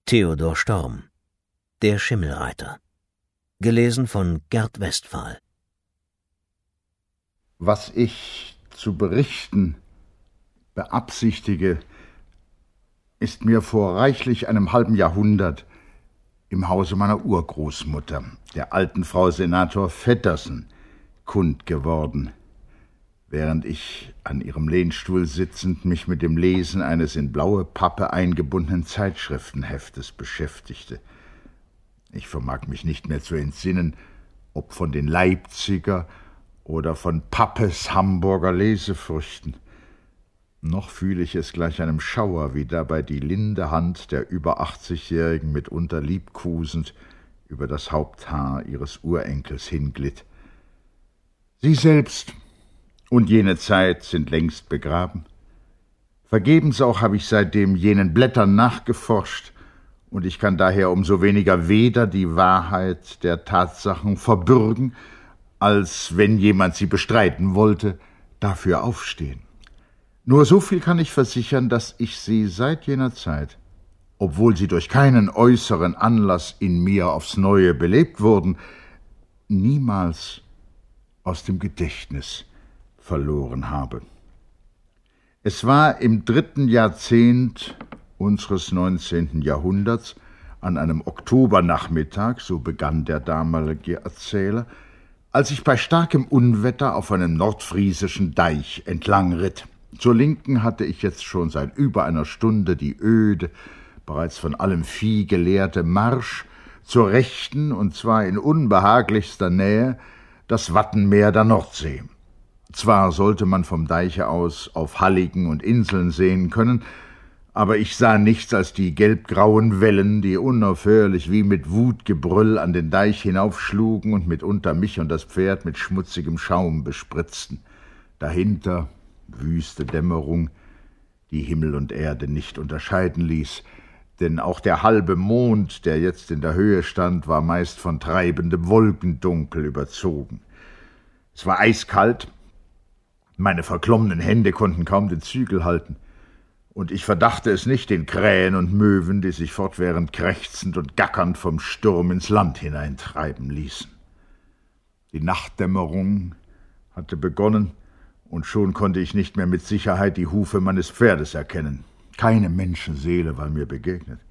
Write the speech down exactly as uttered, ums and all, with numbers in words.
Theodor Storm. Der Schimmelreiter. Gelesen von Gerd Westphal. Was ich zu berichten beabsichtige, ist mir vor reichlich einem halben Jahrhundert im Hause meiner Urgroßmutter, der alten Frau Senator Vettersen, kund geworden, während ich an ihrem Lehnstuhl sitzend mich mit dem Lesen eines in blaue Pappe eingebundenen Zeitschriftenheftes beschäftigte. Ich vermag mich nicht mehr zu entsinnen, ob von den Leipziger oder von Pappes Hamburger Lesefrüchten. Noch fühle ich es gleich einem Schauer, wie dabei die linde Hand der über achtzigjährigen mitunter liebkosend über das Haupthaar ihres Urenkels hinglitt. Sie selbst und jene Zeit sind längst begraben. Vergebens auch habe ich seitdem jenen Blättern nachgeforscht, und ich kann daher umso weniger weder die Wahrheit der Tatsachen verbürgen, als, wenn jemand sie bestreiten wollte, dafür aufstehen. Nur so viel kann ich versichern, dass ich sie seit jener Zeit, obwohl sie durch keinen äußeren Anlass in mir aufs Neue belebt wurden, niemals aus dem Gedächtnis verloren habe. Es war im dritten Jahrzehnt unseres neunzehnten Jahrhunderts, an einem Oktobernachmittag, so begann der damalige Erzähler, als ich bei starkem Unwetter auf einem nordfriesischen Deich entlang ritt. Zur Linken hatte ich jetzt schon seit über einer Stunde die öde, bereits von allem Vieh geleerte Marsch, zur Rechten, und zwar in unbehaglichster Nähe, das Wattenmeer der Nordsee. Zwar sollte man vom Deiche aus auf Halligen und Inseln sehen können, aber ich sah nichts als die gelbgrauen Wellen, die unaufhörlich wie mit Wutgebrüll an den Deich hinaufschlugen und mitunter mich und das Pferd mit schmutzigem Schaum bespritzten. Dahinter wüste Dämmerung, die Himmel und Erde nicht unterscheiden ließ, denn auch der halbe Mond, der jetzt in der Höhe stand, war meist von treibendem Wolkendunkel überzogen. Es war eiskalt, meine verklommenen Hände konnten kaum den Zügel halten, und ich verdachte es nicht den Krähen und Möwen, die sich fortwährend krächzend und gackernd vom Sturm ins Land hineintreiben ließen. Die Nachtdämmerung hatte begonnen, und schon konnte ich nicht mehr mit Sicherheit die Hufe meines Pferdes erkennen. Keine Menschenseele war mir begegnet.